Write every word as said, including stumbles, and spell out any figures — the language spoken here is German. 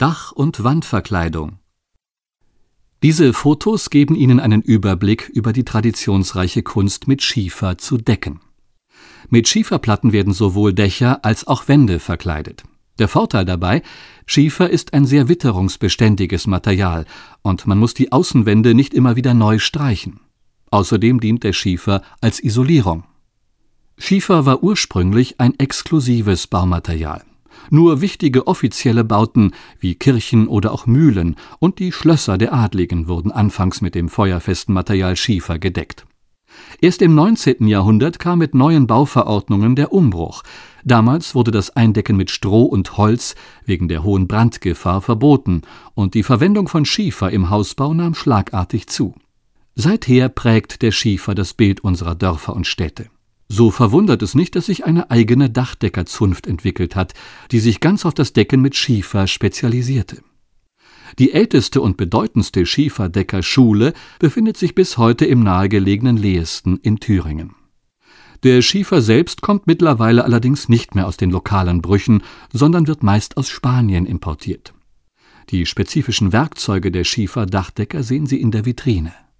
Dach- und Wandverkleidung. Diese Fotos geben Ihnen einen Überblick über die traditionsreiche Kunst mit Schiefer zu decken. Mit Schieferplatten werden sowohl Dächer als auch Wände verkleidet. Der Vorteil dabei: Schiefer ist ein sehr witterungsbeständiges Material und man muss die Außenwände nicht immer wieder neu streichen. Außerdem dient der Schiefer als Isolierung. Schiefer war ursprünglich ein exklusives Baumaterial. Nur wichtige offizielle Bauten wie Kirchen oder auch Mühlen und die Schlösser der Adligen wurden anfangs mit dem feuerfesten Material Schiefer gedeckt. Erst im neunzehnten Jahrhundert kam mit neuen Bauverordnungen der Umbruch. Damals wurde das Eindecken mit Stroh und Holz wegen der hohen Brandgefahr verboten und die Verwendung von Schiefer im Hausbau nahm schlagartig zu. Seither prägt der Schiefer das Bild unserer Dörfer und Städte. So verwundert es nicht, dass sich eine eigene Dachdeckerzunft entwickelt hat, die sich ganz auf das Decken mit Schiefer spezialisierte. Die älteste und bedeutendste Schieferdeckerschule befindet sich bis heute im nahegelegenen Lehesten in Thüringen. Der Schiefer selbst kommt mittlerweile allerdings nicht mehr aus den lokalen Brüchen, sondern wird meist aus Spanien importiert. Die spezifischen Werkzeuge der Schieferdachdecker sehen Sie in der Vitrine.